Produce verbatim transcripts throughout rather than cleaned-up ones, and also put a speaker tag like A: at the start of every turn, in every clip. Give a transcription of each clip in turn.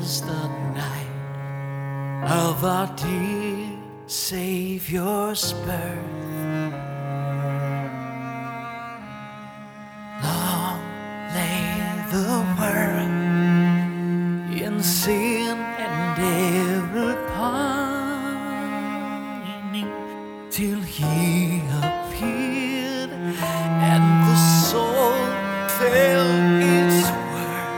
A: is the night of our dear Savior's birth. Long lay the world in sin and error pining, till He appeared and the soul felt its worth.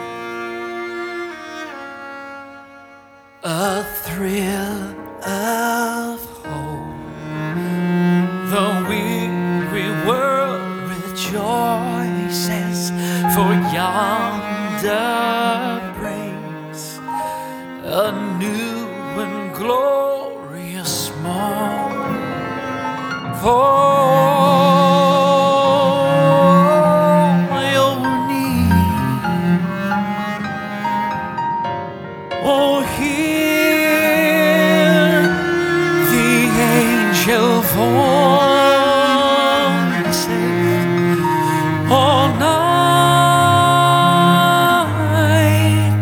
A: A thrill of hope, the weary world rejoices, for yonder breaks a new and glorious morn. For your need, oh, hear the angel voices all night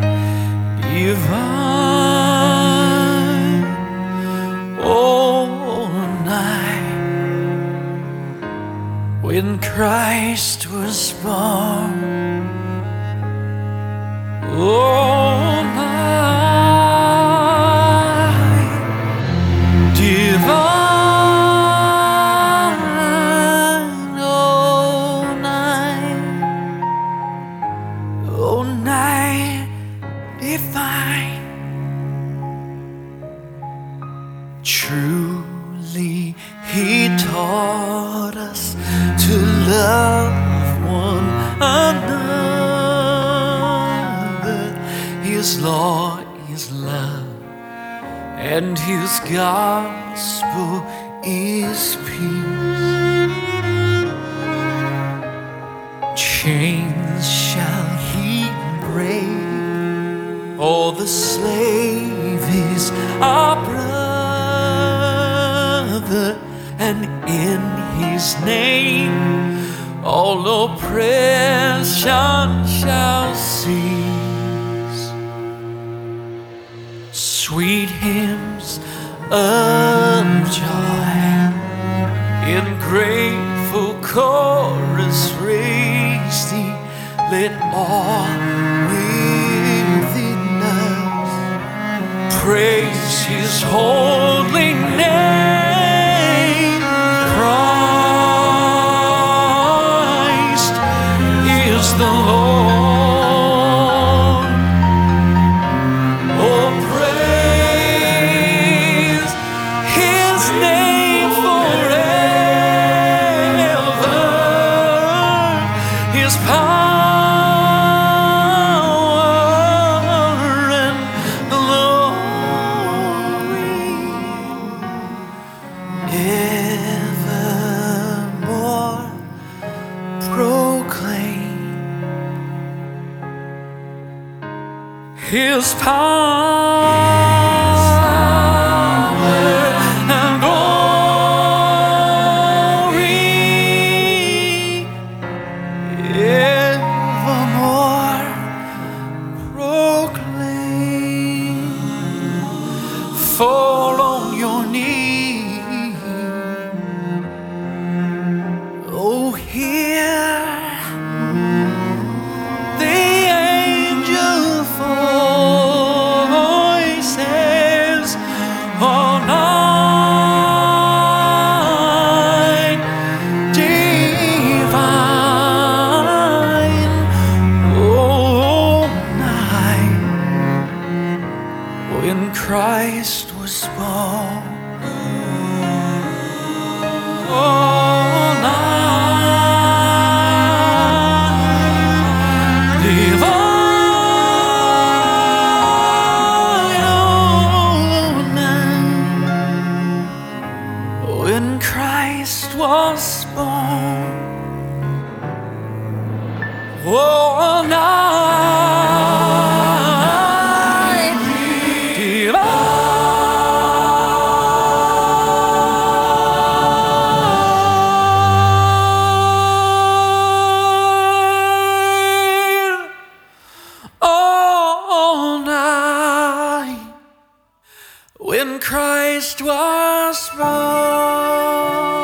A: divine, all night when Christ was born. All night divine, all night, all night divine. Truly He taught us to love one another. His law is love, and His gospel is peace. Chains shall He break, for the slave is our brother, and in His name all oppression shall cease. Sweet hymns of joy in grateful chorus raise Thee. Let all within us praise His holy name. Christ is the Lord. Oh, praise His name forever. His power and glory evermore proclaim. His power and glory evermore proclaim. Fall on your knees, oh, hear the angel voices all night divine, all night when Christ was born. All night divine, all night when Christ was born. All night divine. Christ was born.